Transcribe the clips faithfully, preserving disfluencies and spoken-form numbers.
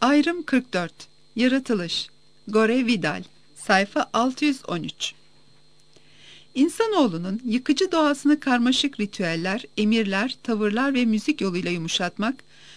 Ayrım kırk dört. Yaratılış. Gore Vidal. Sayfa altı yüz on üç. İnsanoğlunun yıkıcı doğasını karmaşık ritüeller, emirler, tavırlar ve müzik yoluyla yumuşatmak,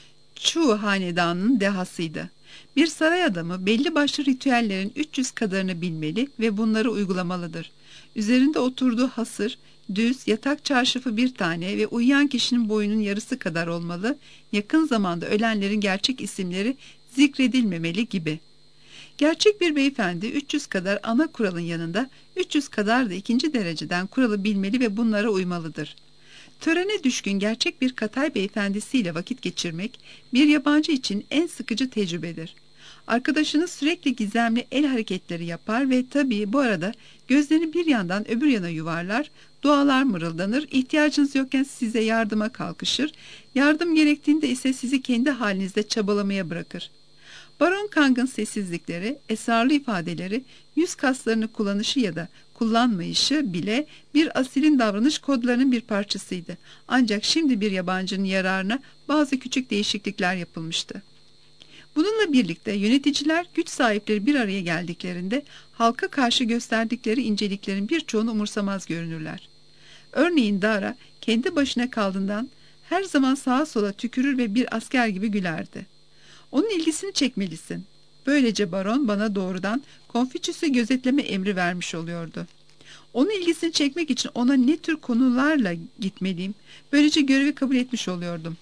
Chu hanedanının dehasıydı. Bir saray adamı belli başlı ritüellerin üç yüz kadarını bilmeli ve bunları uygulamalıdır. Üzerinde oturduğu hasır, düz, yatak çarşafı bir tane ve uyuyan kişinin boyunun yarısı kadar olmalı, yakın zamanda ölenlerin gerçek isimleri zikredilmemeli gibi. Gerçek bir beyefendi üç yüz kadar ana kuralın yanında üç yüz kadar da ikinci dereceden kuralı bilmeli ve bunlara uymalıdır. Törene düşkün gerçek bir Katay beyefendisiyle vakit geçirmek bir yabancı için en sıkıcı tecrübedir. Arkadaşınız sürekli gizemli el hareketleri yapar ve tabii bu arada gözlerini bir yandan öbür yana yuvarlar, dualar mırıldanır, ihtiyacınız yokken size yardıma kalkışır, yardım gerektiğinde ise sizi kendi halinizde çabalamaya bırakır. Baron Kang'ın sessizlikleri, esrarlı ifadeleri, yüz kaslarını kullanışı ya da kullanmayışı bile bir asilin davranış kodlarının bir parçasıydı. Ancak şimdi bir yabancının yararına bazı küçük değişiklikler yapılmıştı. Bununla birlikte yöneticiler güç sahipleri bir araya geldiklerinde halka karşı gösterdikleri inceliklerin birçoğunu umursamaz görünürler. Örneğin Dara kendi başına kaldığından her zaman sağa sola tükürür ve bir asker gibi gülerdi. Onun ilgisini çekmelisin. Böylece baron bana doğrudan Konfüçyüs'ü gözetleme emri vermiş oluyordu. Onun ilgisini çekmek için ona ne tür konularla gitmeliyim, böylece görevi kabul etmiş oluyordum.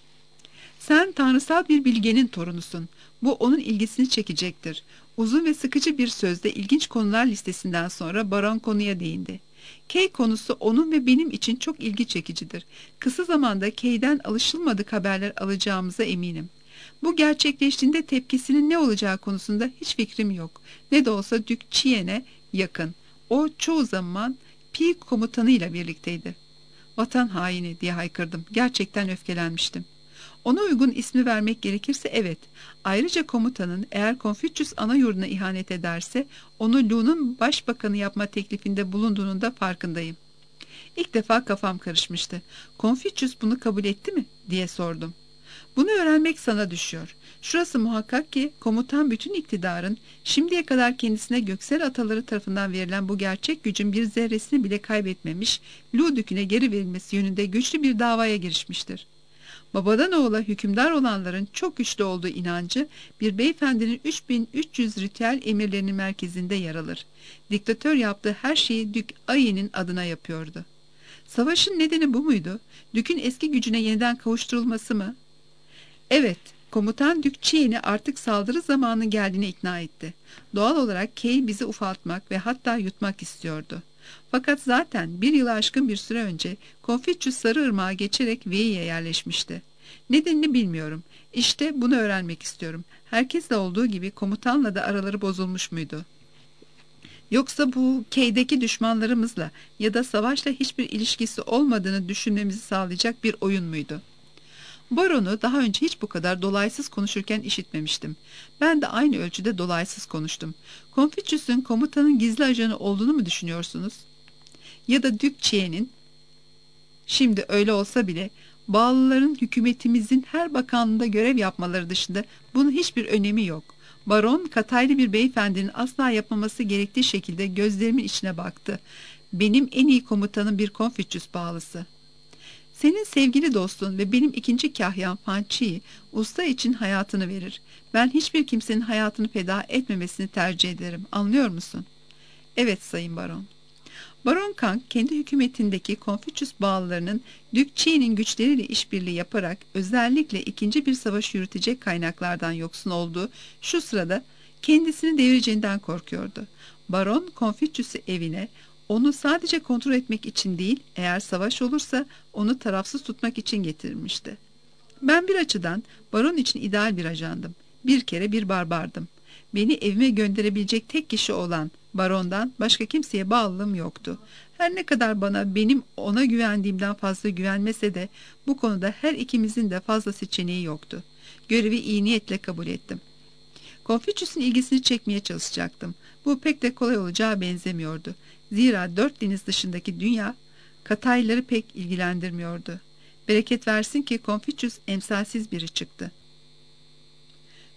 Sen tanrısal bir bilgenin torunusun. Bu onun ilgisini çekecektir. Uzun ve sıkıcı bir sözde ilginç konular listesinden sonra baron konuya değindi. Kay konusu onun ve benim için çok ilgi çekicidir. Kısa zamanda Kay'den alışılmadık haberler alacağımıza eminim. Bu gerçekleştiğinde tepkisinin ne olacağı konusunda hiç fikrim yok. Ne de olsa Dük Chien'e yakın. O çoğu zaman Pi komutanıyla birlikteydi. Vatan haini diye haykırdım. Gerçekten öfkelenmiştim. Ona uygun ismi vermek gerekirse evet. Ayrıca komutanın eğer Konfüçyüs ana yurduna ihanet ederse onu Lu'nun başbakanı yapma teklifinde bulunduğunun da farkındayım. İlk defa kafam karışmıştı. Konfüçyüs bunu kabul etti mi diye sordum. Bunu öğrenmek sana düşüyor. Şurası muhakkak ki komutan bütün iktidarın şimdiye kadar kendisine göksel ataları tarafından verilen bu gerçek gücün bir zerresini bile kaybetmemiş, Lu Dükü'ne geri verilmesi yönünde güçlü bir davaya girişmiştir. Babadan oğula hükümdar olanların çok güçlü olduğu inancı bir beyefendinin üç bin üç yüz ritüel emirlerinin merkezinde yer alır. Diktatör yaptığı her şeyi Dük Ayi'nin adına yapıyordu. Savaşın nedeni bu muydu? Dük'ün eski gücüne yeniden kavuşturulması mı? Evet, komutan Dük Chien'i artık saldırı zamanının geldiğine ikna etti. Doğal olarak Kay bizi ufaltmak ve hatta yutmak istiyordu. Fakat zaten bir yılı aşkın bir süre önce Konfüçyüs Sarıırmak'a geçerek Vei'ye yerleşmişti. Nedenini bilmiyorum. İşte bunu öğrenmek istiyorum. Herkesle olduğu gibi komutanla da araları bozulmuş muydu? Yoksa bu Kay'deki düşmanlarımızla ya da savaşla hiçbir ilişkisi olmadığını düşünmemizi sağlayacak bir oyun muydu? Baron'u daha önce hiç bu kadar dolaysız konuşurken işitmemiştim. Ben de aynı ölçüde dolaysız konuştum. Konfüçyüs'ün komutanın gizli ajanı olduğunu mu düşünüyorsunuz? Ya da Dük Chien'in? Şimdi öyle olsa bile bağlıların hükümetimizin her bakanlığında görev yapmaları dışında bunun hiçbir önemi yok. Baron Kataylı bir beyefendinin asla yapmaması gerektiği şekilde gözlerimin içine baktı. Benim en iyi komutanım bir Konfüçyüs bağlısı. Senin sevgili dostun ve benim ikinci kahyam Fan Chi, usta için hayatını verir. Ben hiçbir kimsenin hayatını feda etmemesini tercih ederim. Anlıyor musun? Evet Sayın Baron. Baron Kang kendi hükümetindeki Konfüçyüs bağlılarının Dük Chi'nin güçleriyle işbirliği yaparak özellikle ikinci bir savaş yürütecek kaynaklardan yoksun olduğu şu sırada kendisini devireceğinden korkuyordu. Baron Konfüçyüs'ü evine, onu sadece kontrol etmek için değil, eğer savaş olursa onu tarafsız tutmak için getirmişti. Ben bir açıdan baron için ideal bir ajandım. Bir kere bir barbardım. Beni evime gönderebilecek tek kişi olan barondan başka kimseye bağlılığım yoktu. Her ne kadar bana benim ona güvendiğimden fazla güvenmese de bu konuda her ikimizin de fazla seçeneği yoktu. Görevi iyi niyetle kabul ettim. Konfüçyüs'ün ilgisini çekmeye çalışacaktım. Bu pek de kolay olacağı benzemiyordu. Zira dört deniz dışındaki dünya Kataylıları pek ilgilendirmiyordu. Bereket versin ki Konfüçyüs emsalsiz biri çıktı.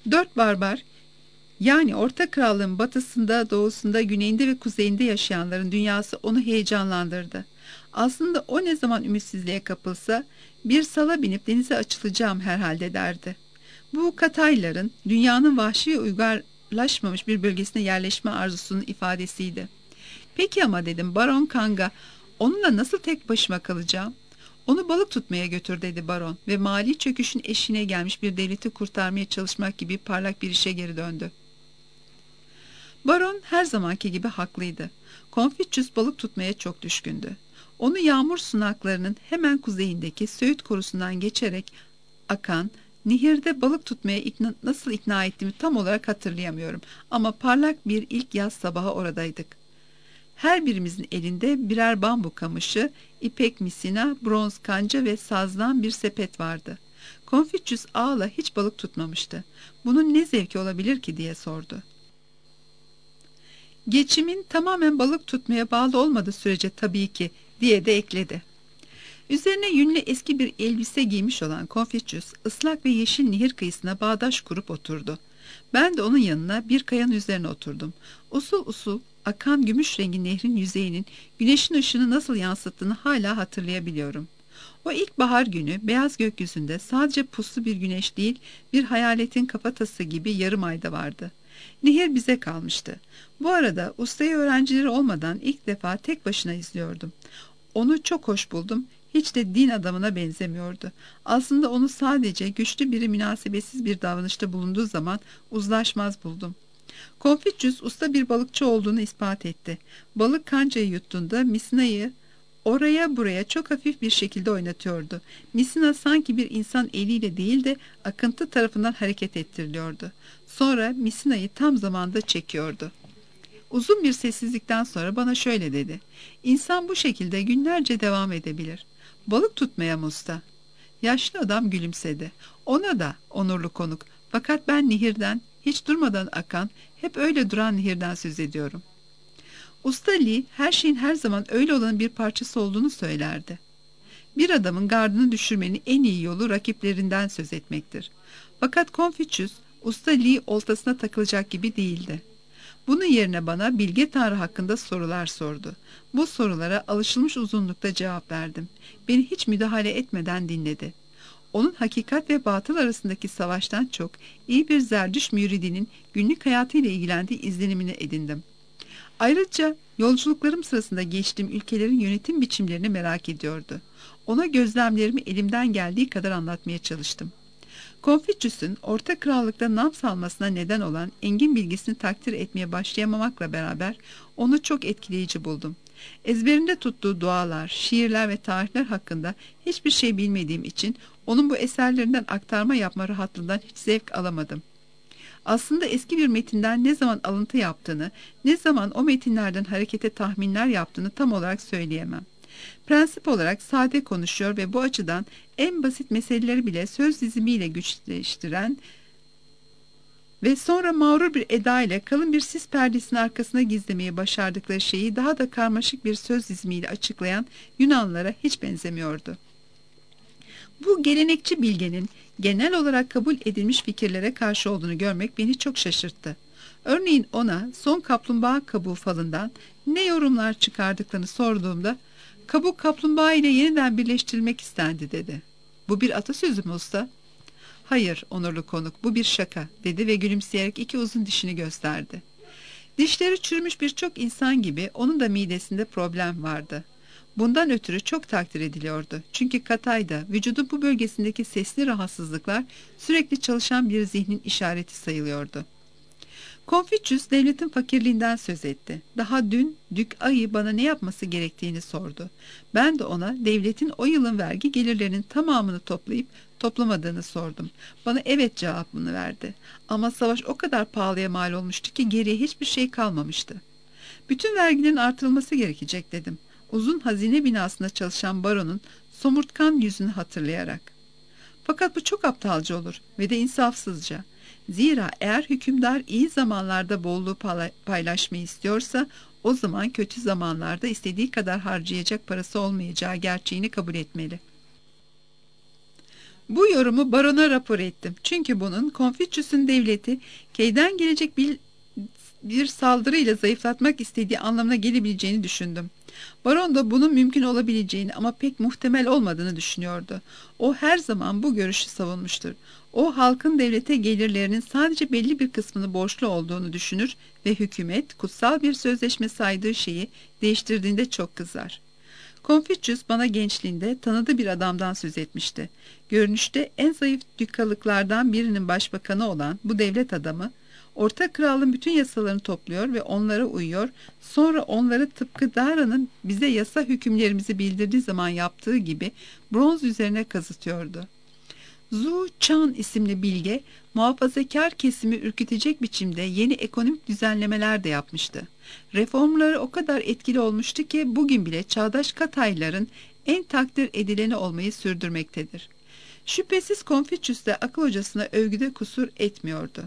Dört barbar, yani Orta Krallığın batısında, doğusunda, güneyinde ve kuzeyinde yaşayanların dünyası onu heyecanlandırdı. Aslında o ne zaman ümitsizliğe kapılsa, bir sala binip denize açılacağım herhalde derdi. Bu Katayların dünyanın vahşi ve uygarlaşmamış bir bölgesine yerleşme arzusunun ifadesiydi. Peki ama dedim, Baron Kanga, onunla nasıl tek başıma kalacağım? Onu balık tutmaya götür dedi baron ve mali çöküşün eşiğine gelmiş bir devleti kurtarmaya çalışmak gibi parlak bir işe geri döndü. Baron her zamanki gibi haklıydı. Confucius balık tutmaya çok düşkündü. Onu yağmur sunaklarının hemen kuzeyindeki Söğüt korusundan geçerek akan nehirde balık tutmaya ikna, nasıl ikna ettiğimi tam olarak hatırlayamıyorum. Ama parlak bir ilk yaz sabahı oradaydık. Her birimizin elinde birer bambu kamışı, ipek misina, bronz kanca ve sazdan bir sepet vardı. Confucius ağla hiç balık tutmamıştı. Bunun ne zevki olabilir ki diye sordu. Geçimin tamamen balık tutmaya bağlı olmadığı sürece tabii ki diye de ekledi. Üzerine yünlü eski bir elbise giymiş olan Confucius ıslak ve yeşil nehir kıyısına bağdaş kurup oturdu. Ben de onun yanına bir kayanın üzerine oturdum. Usul usul akan gümüş rengi nehrin yüzeyinin güneşin ışığını nasıl yansıttığını hala hatırlayabiliyorum. O ilkbahar günü beyaz gökyüzünde sadece puslu bir güneş değil, bir hayaletin kafatası gibi yarım ayda vardı. Nehir bize kalmıştı. Bu arada ustayı öğrencileri olmadan ilk defa tek başına izliyordum. Onu çok hoş buldum. Hiç de din adamına benzemiyordu. Aslında onu sadece güçlü biri münasebetsiz bir davranışta bulunduğu zaman uzlaşmaz buldum. Confucius usta bir balıkçı olduğunu ispat etti. Balık kancayı yuttuğunda misinayı oraya buraya çok hafif bir şekilde oynatıyordu. Misina sanki bir insan eliyle değil de akıntı tarafından hareket ettiriliyordu. Sonra misinayı tam zamanda çekiyordu. Uzun bir sessizlikten sonra bana şöyle dedi. İnsan bu şekilde günlerce devam edebilir. Balık tutmaya mı usta? Yaşlı adam gülümsedi. Ona da onurlu konuk. Fakat ben nehirden, hiç durmadan akan, hep öyle duran nehirden söz ediyorum. Usta Lee her şeyin her zaman öyle olan bir parçası olduğunu söylerdi. Bir adamın gardını düşürmenin en iyi yolu rakiplerinden söz etmektir. Fakat Confucius, Usta Lee oltasına takılacak gibi değildi. Bunun yerine bana Bilge Tanrı hakkında sorular sordu. Bu sorulara alışılmış uzunlukta cevap verdim. Beni hiç müdahale etmeden dinledi. Onun hakikat ve batıl arasındaki savaştan çok iyi bir Zerdüşt müridinin günlük hayatıyla ilgilendiği izlenimini edindim. Ayrıca yolculuklarım sırasında geçtiğim ülkelerin yönetim biçimlerini merak ediyordu. Ona gözlemlerimi elimden geldiği kadar anlatmaya çalıştım. Confucius'un Orta Krallık'ta nam salmasına neden olan engin bilgisini takdir etmeye başlayamamakla beraber onu çok etkileyici buldum. Ezberinde tuttuğu dualar, şiirler ve tarihler hakkında hiçbir şey bilmediğim için onun bu eserlerinden aktarma yapma rahatlığından hiç zevk alamadım. Aslında eski bir metinden ne zaman alıntı yaptığını, ne zaman o metinlerden harekete tahminler yaptığını tam olarak söyleyemem. Prensip olarak sade konuşuyor ve bu açıdan en basit meseleleri bile söz dizimiyle güçleştiren ve sonra mağrur bir eda ile kalın bir sis perdesinin arkasına gizlemeyi başardıkları şeyi daha da karmaşık bir söz dizimiyle açıklayan Yunanlılara hiç benzemiyordu. Bu gelenekçi bilgenin genel olarak kabul edilmiş fikirlere karşı olduğunu görmek beni çok şaşırttı. Örneğin ona son kaplumbağa kabuğu falından ne yorumlar çıkardıklarını sorduğumda kabuk kaplumbağa ile yeniden birleştirilmek istendi dedi. Bu bir atasözü mü usta? Hayır onurlu konuk, bu bir şaka dedi ve gülümseyerek iki uzun dişini gösterdi. Dişleri çürümüş birçok insan gibi onun da midesinde problem vardı. Bundan ötürü çok takdir ediliyordu. Çünkü Katay'da vücudun bu bölgesindeki sesli rahatsızlıklar sürekli çalışan bir zihnin işareti sayılıyordu. Confucius devletin fakirliğinden söz etti. Daha dün Dük Ayı bana ne yapması gerektiğini sordu. Ben de ona devletin o yılın vergi gelirlerinin tamamını toplayıp toplamadığını sordum. Bana evet cevabını verdi. Ama savaş o kadar pahalıya mal olmuştu ki geriye hiçbir şey kalmamıştı. Bütün vergilerin artırılması gerekecek dedim. Uzun hazine binasında çalışan baronun somurtkan yüzünü hatırlayarak. Fakat bu çok aptalca olur ve de insafsızca. Zira eğer hükümdar iyi zamanlarda bolluğu paylaşmayı istiyorsa o zaman kötü zamanlarda istediği kadar harcayacak parası olmayacağı gerçeğini kabul etmeli. Bu yorumu barona rapor ettim. Çünkü bunun Konfüçyüs'ün devleti Key'den gelecek bir, bir saldırıyla zayıflatmak istediği anlamına gelebileceğini düşündüm. Baron da bunun mümkün olabileceğini ama pek muhtemel olmadığını düşünüyordu. O her zaman bu görüşü savunmuştur. O halkın devlete gelirlerinin sadece belli bir kısmını borçlu olduğunu düşünür ve hükümet kutsal bir sözleşme saydığı şeyi değiştirdiğinde çok kızar. Konfüçyüs bana gençliğinde tanıdığı bir adamdan söz etmişti. Görünüşte en zayıf dükkalıklardan birinin başbakanı olan bu devlet adamı, Orta Krallığın bütün yasalarını topluyor ve onlara uyuyor, sonra onları tıpkı Dara'nın bize yasa hükümlerimizi bildirdiği zaman yaptığı gibi bronz üzerine kazıtıyordu. Zhu Chan isimli bilge, muhafazakar kesimi ürkütecek biçimde yeni ekonomik düzenlemeler de yapmıştı. Reformları o kadar etkili olmuştu ki bugün bile çağdaş Katayların en takdir edileni olmayı sürdürmektedir. Şüphesiz Konfüçyüs de akıl hocasına övgüde kusur etmiyordu.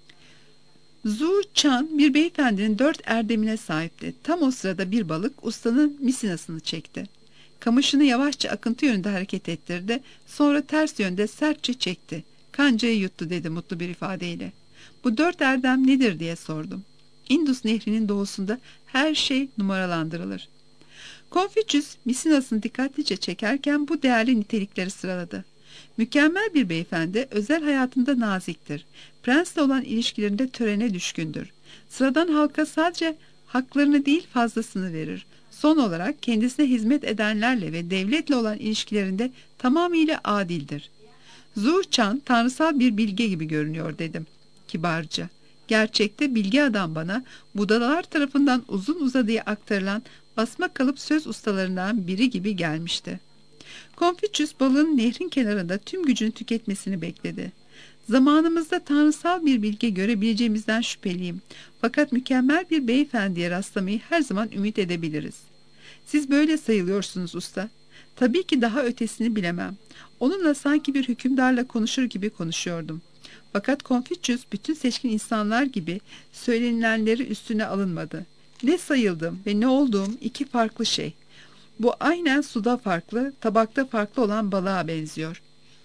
Zhu Chan bir beyefendinin dört erdemine sahipti. Tam o sırada bir balık ustanın misinasını çekti. Kamışını yavaşça akıntı yönünde hareket ettirdi, sonra ters yönde sertçe çekti. Kancayı yuttu dedi mutlu bir ifadeyle. Bu dört erdem nedir diye sordum. Indus nehrinin doğusunda her şey numaralandırılır. Konfüçyüs misinasını dikkatlice çekerken bu değerli nitelikleri sıraladı. Mükemmel bir beyefendi özel hayatında naziktir. Prensle olan ilişkilerinde törene düşkündür. Sıradan halka sadece haklarını değil fazlasını verir. Son olarak kendisine hizmet edenlerle ve devletle olan ilişkilerinde tamamıyla adildir. Zhu Chan tanrısal bir bilge gibi görünüyor dedim kibarca. Gerçekte bilge adam bana budalalar tarafından uzun uzadıya aktarılan basma kalıp söz ustalarından biri gibi gelmişti. Konfüçyüs balığın nehrin kenarında tüm gücünü tüketmesini bekledi. Zamanımızda tanrısal bir bilge görebileceğimizden şüpheliyim. Fakat mükemmel bir beyefendiye rastlamayı her zaman ümit edebiliriz. Siz böyle sayılıyorsunuz usta. Tabii ki daha ötesini bilemem. Onunla sanki bir hükümdarla konuşur gibi konuşuyordum. Fakat Konfüçyüs bütün seçkin insanlar gibi söylenilenleri üstüne alınmadı. Ne sayıldım ve ne olduğum iki farklı şey. Bu aynen suda farklı, tabakta farklı olan balığa benziyor.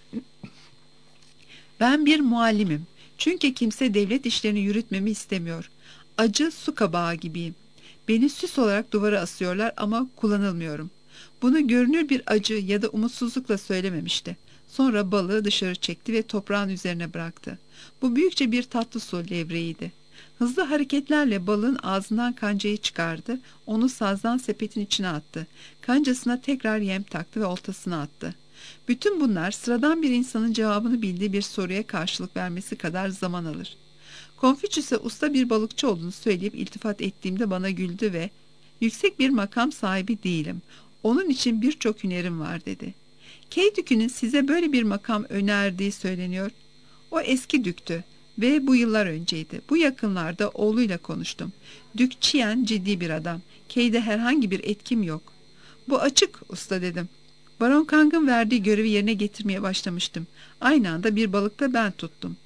Ben bir muallimim. Çünkü kimse devlet işlerini yürütmemi istemiyor. Acı su kabağı gibiyim. Beni süs olarak duvara asıyorlar ama kullanılmıyorum. Bunu görünür bir acı ya da umutsuzlukla söylememişti. Sonra balığı dışarı çekti ve toprağın üzerine bıraktı. Bu büyükçe bir tatlı su levreğiydi. Hızlı hareketlerle balığın ağzından kancayı çıkardı, onu sazdan sepetin içine attı. Kancasına tekrar yem taktı ve oltasına attı. Bütün bunlar sıradan bir insanın cevabını bildiği bir soruya karşılık vermesi kadar zaman alır. Konfüçyüs'e usta bir balıkçı olduğunu söyleyip iltifat ettiğimde bana güldü ve "Yüksek bir makam sahibi değilim. Onun için birçok hünerim var." dedi. Key Dükü'nün size böyle bir makam önerdiği söyleniyor. O eski düktü ve bu yıllar önceydi. Bu yakınlarda oğluyla konuştum. Dük Chien ciddi bir adam. Key'de herhangi bir etkim yok. "Bu açık usta," dedim. Baron Kang'ın verdiği görevi yerine getirmeye başlamıştım. Aynı anda bir balık da ben tuttum.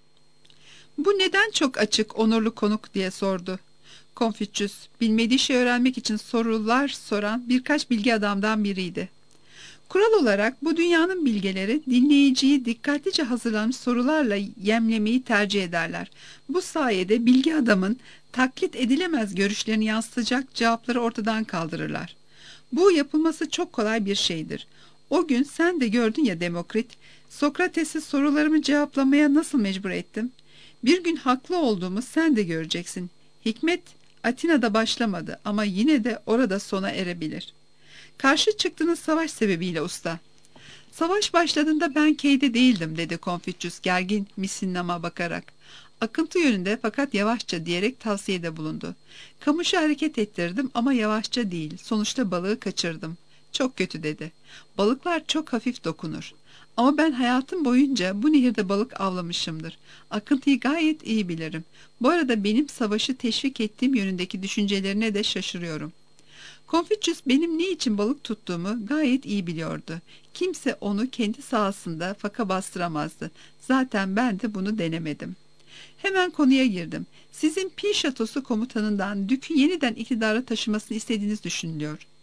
"Bu neden çok açık, onurlu konuk?" diye sordu. Konfüçyüs, bilmediği şey öğrenmek için sorular soran birkaç bilgi adamdan biriydi. Kural olarak bu dünyanın bilgeleri dinleyiciyi dikkatlice hazırlanmış sorularla yemlemeyi tercih ederler. Bu sayede bilgi adamın taklit edilemez görüşlerini yansıtacak cevapları ortadan kaldırırlar. Bu yapılması çok kolay bir şeydir. O gün sen de gördün ya Demokrit, Sokrates'i sorularımı cevaplamaya nasıl mecbur ettim? Bir gün haklı olduğumu sen de göreceksin. Hikmet Atina'da başlamadı ama yine de orada sona erebilir. Karşı çıktığınız savaş sebebiyle usta. Savaş başladığında ben Key'de değildim, dedi Konfüçyüs gergin Misinnam'a bakarak. Akıntı yönünde fakat yavaşça diyerek tavsiyede bulundu. Kamışı hareket ettirdim ama yavaşça değil. Sonuçta balığı kaçırdım. Çok kötü, dedi. Balıklar çok hafif dokunur. Ama ben hayatım boyunca bu nehirde balık avlamışımdır. Akıntıyı gayet iyi bilirim. Bu arada benim savaşı teşvik ettiğim yönündeki düşüncelerine de şaşırıyorum. Konfüçyüs benim ne için balık tuttuğumu gayet iyi biliyordu. Kimse onu kendi sahasında faka bastıramazdı. Zaten ben de bunu denemedim. Hemen konuya girdim. Sizin Pi Şatosu komutanından Dük'ü yeniden iktidara taşımasını istediğiniz düşünülüyor.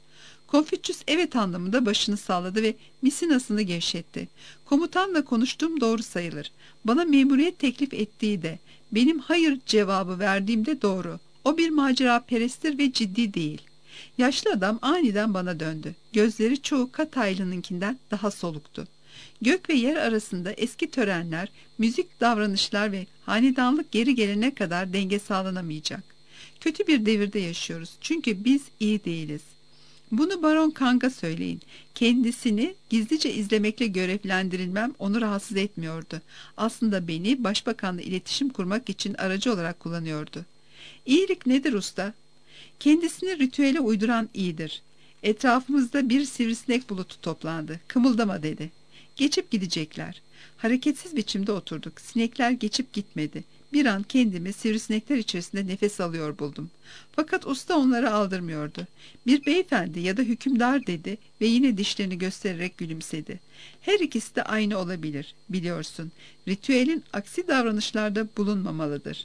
Konfüçyüs evet anlamında başını salladı ve misinasını gevşetti. Komutanla konuştuğum doğru sayılır. Bana memuriyet teklif ettiği de, benim hayır cevabı verdiğimde doğru. O bir macera peresttir ve ciddi değil. Yaşlı adam aniden bana döndü. Gözleri çoğu Kataylınınkinden daha soluktu. Gök ve yer arasında eski törenler, müzik davranışlar ve hanedanlık geri gelene kadar denge sağlanamayacak. Kötü bir devirde yaşıyoruz çünkü biz iyi değiliz. Bunu Baron Kang'a söyleyin. Kendisini gizlice izlemekle görevlendirilmem onu rahatsız etmiyordu. Aslında beni başbakanla iletişim kurmak için aracı olarak kullanıyordu. İyilik nedir usta? Kendisini ritüele uyduran iyidir. Etrafımızda bir sivrisinek bulutu toplandı. Kımıldama dedi. Geçip gidecekler. Hareketsiz biçimde oturduk. Sinekler geçip gitmedi. Bir an kendimi sivrisinekler içerisinde nefes alıyor buldum. Fakat usta onları aldırmıyordu. Bir beyefendi ya da hükümdar dedi ve yine dişlerini göstererek gülümsedi. Her ikisi de aynı olabilir, biliyorsun. Ritüelin aksi davranışlarda bulunmamalıdır.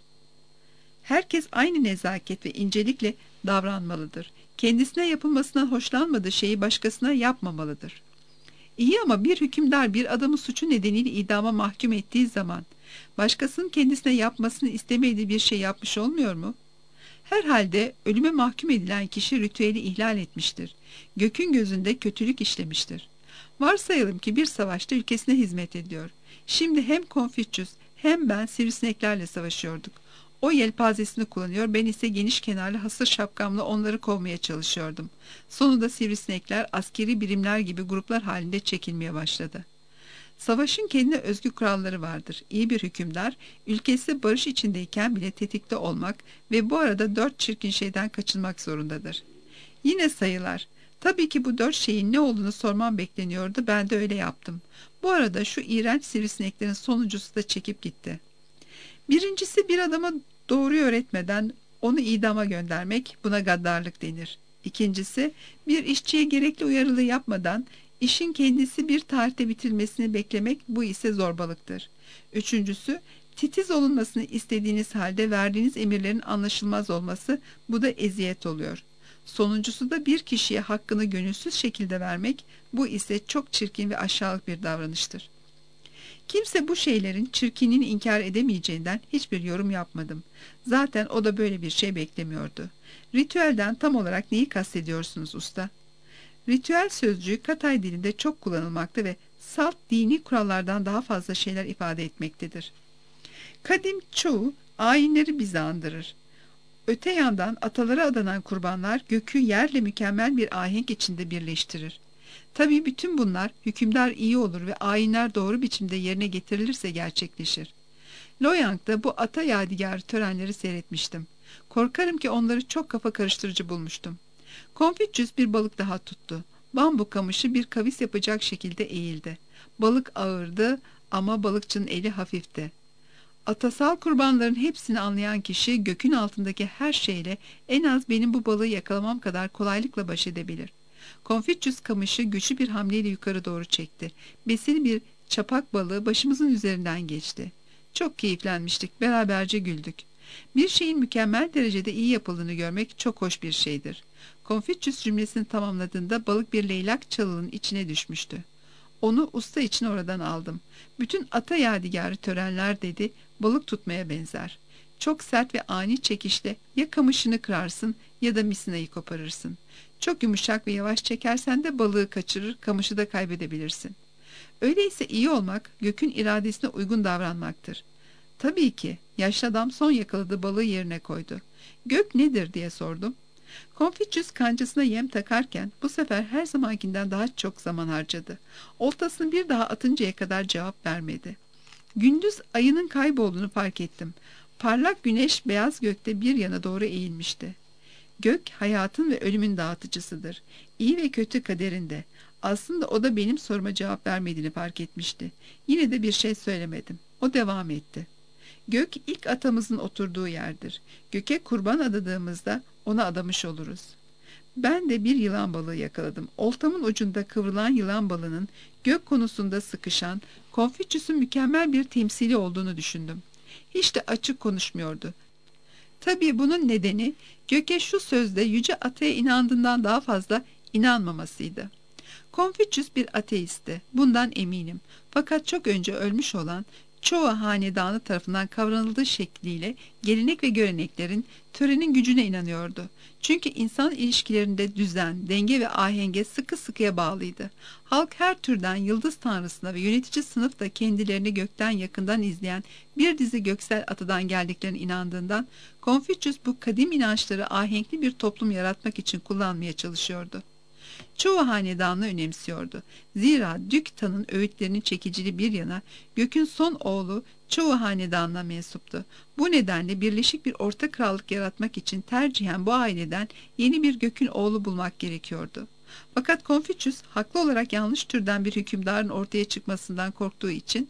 Herkes aynı nezaket ve incelikle davranmalıdır. Kendisine yapılmasından hoşlanmadığı şeyi başkasına yapmamalıdır. İyi ama bir hükümdar bir adamı suçu nedeniyle idama mahkum ettiği zaman başkasının kendisine yapmasını istemediği bir şey yapmış olmuyor mu? Herhalde ölüme mahkum edilen kişi ritüeli ihlal etmiştir. Gök'ün gözünde kötülük işlemiştir. Varsayalım ki bir savaşta ülkesine hizmet ediyor. Şimdi hem Konfüçyüs hem ben sivrisineklerle savaşıyorduk. O yelpazesini kullanıyor, ben ise geniş kenarlı hasır şapkamla onları kovmaya çalışıyordum. Sonunda sivrisinekler askeri birimler gibi gruplar halinde çekilmeye başladı. Savaşın kendine özgü kuralları vardır. İyi bir hükümdar, ülkesi barış içindeyken bile tetikte olmak ve bu arada dört çirkin şeyden kaçınmak zorundadır. Yine sayılar. Tabii ki bu dört şeyin ne olduğunu sormam bekleniyordu, ben de öyle yaptım. Bu arada şu iğrenç sivrisineklerin sonuncusu da çekip gitti. Birincisi, bir adama doğruyu öğretmeden onu idama göndermek, buna gaddarlık denir. İkincisi, bir işçiye gerekli uyarılı yapmadan işin kendisi bir tarihte bitirilmesini beklemek, bu ise zorbalıktır. Üçüncüsü, titiz olunmasını istediğiniz halde verdiğiniz emirlerin anlaşılmaz olması, bu da eziyet oluyor. Sonuncusu da bir kişiye hakkını gönülsüz şekilde vermek, bu ise çok çirkin ve aşağılık bir davranıştır. Kimse bu şeylerin çirkinliğini inkar edemeyeceğinden hiçbir yorum yapmadım. Zaten o da böyle bir şey beklemiyordu. Ritüelden tam olarak neyi kastediyorsunuz usta? Ritüel sözcüğü Katay dilinde çok kullanılmakta ve salt dini kurallardan daha fazla şeyler ifade etmektedir. Kadim çoğu ayinleri bize andırır. Öte yandan atalara adanan kurbanlar gökü yerle mükemmel bir ahenk içinde birleştirir. Tabii bütün bunlar hükümdar iyi olur ve ayinler doğru biçimde yerine getirilirse gerçekleşir. Loyang'da bu ata yadigarı törenleri seyretmiştim. Korkarım ki onları çok kafa karıştırıcı bulmuştum. Konfüçyüs bir balık daha tuttu. Bambu kamışı bir kavis yapacak şekilde eğildi. Balık ağırdı ama balıkçının eli hafifti. Atasal kurbanların hepsini anlayan kişi gökün altındaki her şeyle en az benim bu balığı yakalamam kadar kolaylıkla baş edebilir. Konfüçyüs kamışı güçlü bir hamleyle yukarı doğru çekti. Besili bir çapak balığı başımızın üzerinden geçti. Çok keyiflenmiştik, beraberce güldük. Bir şeyin mükemmel derecede iyi yapıldığını görmek çok hoş bir şeydir. Konfüçyüs cümlesini tamamladığında balık bir leylak çalının içine düşmüştü. Onu usta için oradan aldım. Bütün ata yadigarı törenler dedi, balık tutmaya benzer. Çok sert ve ani çekişle ya kamışını kırarsın ya da misinayı koparırsın. Çok yumuşak ve yavaş çekersen de balığı kaçırır, kamışı da kaybedebilirsin. Öyleyse iyi olmak, gökün iradesine uygun davranmaktır. Tabii ki, yaşlı adam son yakaladığı balığı yerine koydu. Gök nedir diye sordum. Konfüçyüs kancasına yem takarken bu sefer her zamankinden daha çok zaman harcadı. Oltasını bir daha atıncaya kadar cevap vermedi. Gündüz ayının kaybolduğunu fark ettim. Parlak güneş beyaz gökte bir yana doğru eğilmişti. Gök hayatın ve ölümün dağıtıcısıdır. İyi ve kötü kaderinde. Aslında o da benim soruma cevap vermediğini fark etmişti. Yine de bir şey söylemedim. O devam etti. Gök ilk atamızın oturduğu yerdir. Göke kurban adadığımızda ona adamış oluruz. Ben de bir yılan balığı yakaladım. Oltamın ucunda kıvrılan yılan balığının gök konusunda sıkışan Konfüçyüs'ün mükemmel bir temsili olduğunu düşündüm. Hiç de açık konuşmuyordu. Tabii bunun nedeni göke şu sözde yüce ataya inandığından daha fazla İnanmamasıydı. Konfüçyüs bir ateistti, bundan eminim. Fakat çok önce ölmüş olan, çoğu hanedanı tarafından kavranıldığı şekliyle gelenek ve göreneklerin, törenin gücüne inanıyordu. Çünkü insan ilişkilerinde düzen, denge ve ahenge sıkı sıkıya bağlıydı. Halk her türden yıldız tanrısına ve yönetici sınıf da kendilerini gökten yakından izleyen bir dizi göksel atadan geldiklerine inandığından, Konfüçyüs bu kadim inançları ahenkli bir toplum yaratmak için kullanmaya çalışıyordu. Çoğu hanedanlığı önemsiyordu. Zira Düktan'ın öğütlerinin çekiciliği bir yana, gökün son oğlu çoğu hanedanlığa mensuptu. Bu nedenle birleşik bir orta krallık yaratmak için tercihen bu aileden yeni bir gökün oğlu bulmak gerekiyordu. Fakat Konfüçyüs haklı olarak yanlış türden bir hükümdarın ortaya çıkmasından korktuğu için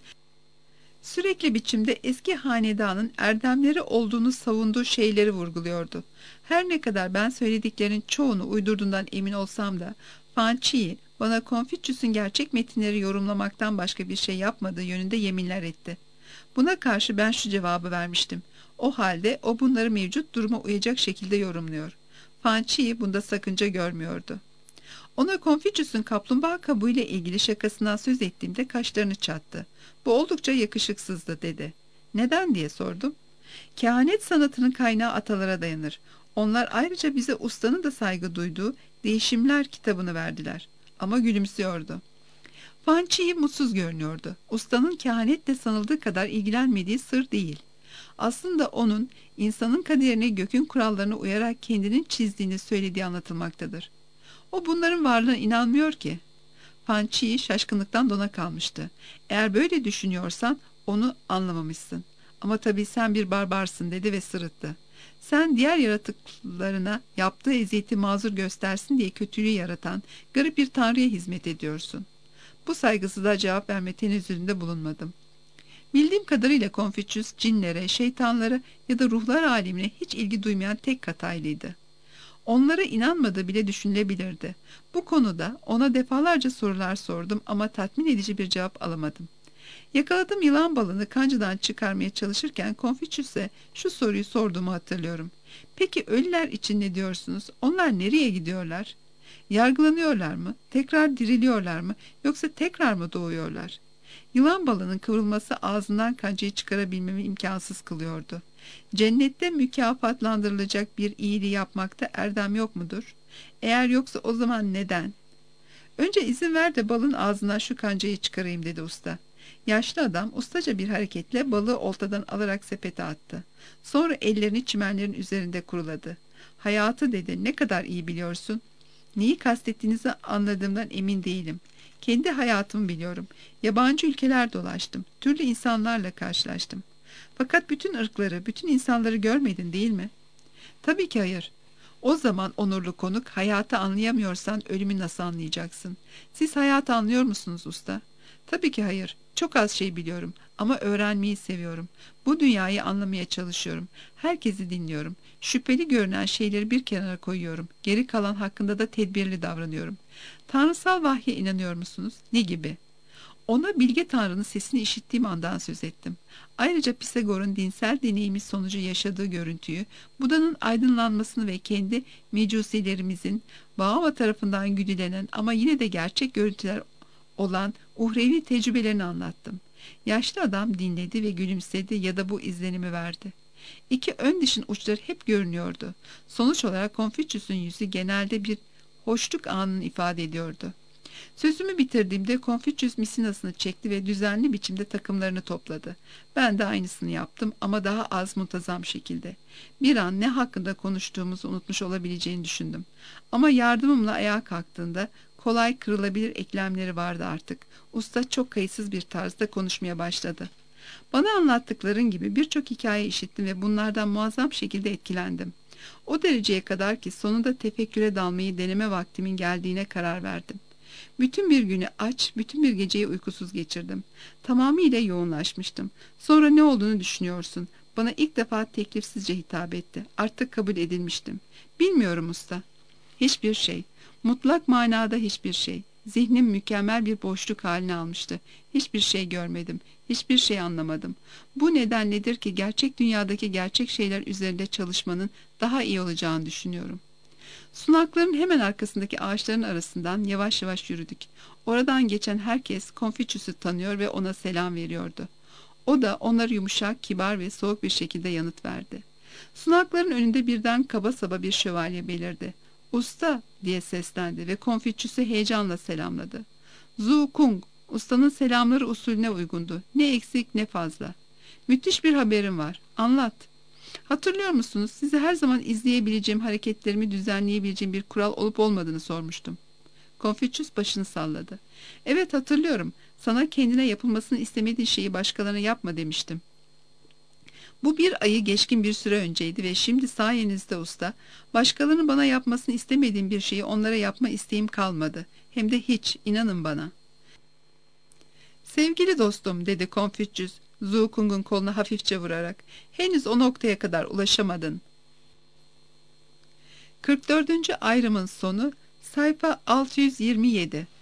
sürekli biçimde eski hanedanın erdemleri olduğunu savunduğu şeyleri vurguluyordu. Her ne kadar ben söylediklerinin çoğunu uydurduğundan emin olsam da, Fançi bana Konfüçyüs'ün gerçek metinleri yorumlamaktan başka bir şey yapmadığı yönünde yeminler etti. Buna karşı ben şu cevabı vermiştim. O halde o bunları mevcut duruma uyacak şekilde yorumluyor. Fançi bunda sakınca görmüyordu. Ona Konfüçyüs'ün kaplumbağa kabuğuyla ilgili şakasından söz ettiğimde kaşlarını çattı. Bu oldukça yakışıksızdı dedi. Neden diye sordum. Kehanet sanatının kaynağı atalara dayanır. Onlar ayrıca bize ustanın da saygı duyduğu Değişimler kitabını verdiler. Ama gülümsüyordu. Fançi mutsuz görünüyordu. Ustanın kehanetle sanıldığı kadar ilgilenmediği sır değil. Aslında onun insanın kaderine gökün kurallarına uyarak kendinin çizdiğini söylediği anlatılmaktadır. O bunların varlığına inanmıyor ki. Fançi şaşkınlıktan dona kalmıştı. Eğer böyle düşünüyorsan onu anlamamışsın. Ama tabii sen bir barbarsın dedi ve sırıttı. Sen diğer yaratıklarına yaptığı eziyeti mazur göstersin diye kötülüğü yaratan garip bir tanrıya hizmet ediyorsun. Bu saygısızlığa cevap verme tenezzülünde bulunmadım. Bildiğim kadarıyla Konfüçyüs cinlere, şeytanlara ya da ruhlar alemine hiç ilgi duymayan tek Kataylıydı. Onlara inanmadığı bile düşünülebilirdi. Bu konuda ona defalarca sorular sordum ama tatmin edici bir cevap alamadım. Yakaladığım yılan balığını kancadan çıkarmaya çalışırken Konfüçyüs'e şu soruyu sorduğumu hatırlıyorum. Peki ölüler için ne diyorsunuz? Onlar nereye gidiyorlar? Yargılanıyorlar mı? Tekrar diriliyorlar mı? Yoksa tekrar mı doğuyorlar? Yılan balığının kıvrılması ağzından kancayı çıkarabilmemi imkansız kılıyordu. Cennette mükafatlandırılacak bir iyiliği yapmakta erdem yok mudur? Eğer yoksa o zaman neden? Önce izin ver de balın ağzından şu kancayı çıkarayım dedi usta. Yaşlı adam ustaca bir hareketle balığı oltadan alarak sepete attı. Sonra ellerini çimenlerin üzerinde kuruladı. Hayatı dedi, ne kadar iyi biliyorsun. Neyi kastettiğinizi anladığımdan emin değilim. Kendi hayatımı biliyorum. Yabancı ülkeler dolaştım. Türlü insanlarla karşılaştım. Fakat bütün ırkları, bütün insanları görmedin değil mi? Tabii ki hayır. O zaman onurlu konuk, hayatı anlayamıyorsan ölümü nasıl anlayacaksın? Siz hayatı anlıyor musunuz usta? Tabii ki hayır. Çok az şey biliyorum ama öğrenmeyi seviyorum. Bu dünyayı anlamaya çalışıyorum. Herkesi dinliyorum. Şüpheli görünen şeyleri bir kenara koyuyorum. Geri kalan hakkında da tedbirli davranıyorum. Tanrısal vahye inanıyor musunuz? Ne gibi? Ona bilge Tanrı'nın sesini işittiğim andan söz ettim. Ayrıca Pisagor'un dinsel deneyimi sonucu yaşadığı görüntüyü, Buda'nın aydınlanmasını ve kendi mecusilerimizin Bahama tarafından güdülenen ama yine de gerçek görüntüler olan uhrevi tecrübelerini anlattım. Yaşlı adam dinledi ve gülümsedi ya da bu izlenimi verdi. İki ön dişin uçları hep görünüyordu. Sonuç olarak Konfüçyüs'ün yüzü genelde bir hoşluk anını ifade ediyordu. Sözümü bitirdiğimde Konfüçyüs misinasını çekti ve düzenli biçimde takımlarını topladı. Ben de aynısını yaptım ama daha az muntazam şekilde. Bir an ne hakkında konuştuğumuzu unutmuş olabileceğini düşündüm. Ama yardımımla ayağa kalktığında kolay kırılabilir eklemleri vardı artık. Usta çok kayıtsız bir tarzda konuşmaya başladı. Bana anlattıkların gibi birçok hikaye işittim ve bunlardan muazzam şekilde etkilendim. O dereceye kadar ki sonunda tefekküre dalmayı deneme vaktimin geldiğine karar verdim. Bütün bir günü aç, bütün bir geceyi uykusuz geçirdim. Tamamıyla yoğunlaşmıştım. Sonra ne olduğunu düşünüyorsun? Bana ilk defa teklifsizce hitap etti. Artık kabul edilmiştim. Bilmiyorum usta. Hiçbir şey. Mutlak manada hiçbir şey. Zihnim mükemmel bir boşluk haline almıştı. Hiçbir şey görmedim. Hiçbir şey anlamadım. Bu nedenledir ki gerçek dünyadaki gerçek şeyler üzerinde çalışmanın daha iyi olacağını düşünüyorum. Sunakların hemen arkasındaki ağaçların arasından yavaş yavaş yürüdük. Oradan geçen herkes Konfüçyüs'ü tanıyor ve ona selam veriyordu. O da onlara yumuşak, kibar ve soğuk bir şekilde yanıt verdi. Sunakların önünde birden kaba saba bir şövalye belirdi. "Usta!" diye seslendi ve Konfüçyüs'ü heyecanla selamladı. "Zu Kung, ustanın selamları usulüne uygundu. Ne eksik ne fazla. Müthiş bir haberim var. Anlat." "Hatırlıyor musunuz? Size her zaman izleyebileceğim, hareketlerimi düzenleyebileceğim bir kural olup olmadığını sormuştum." Konfüçyüs başını salladı. "Evet, hatırlıyorum. Sana kendine yapılmasını istemediğin şeyi başkalarına yapma demiştim. Bu bir ayı geçkin bir süre önceydi ve şimdi sayenizde usta, başkalarının bana yapmasını istemediğim bir şeyi onlara yapma isteğim kalmadı. Hem de hiç, inanın bana." "Sevgili dostum," dedi Konfüçyüs, Zu Kung'un koluna hafifçe vurarak, "henüz o noktaya kadar ulaşamadın." kırk dördüncü ayrımın sonu, sayfa altı yüz yirmi yedi.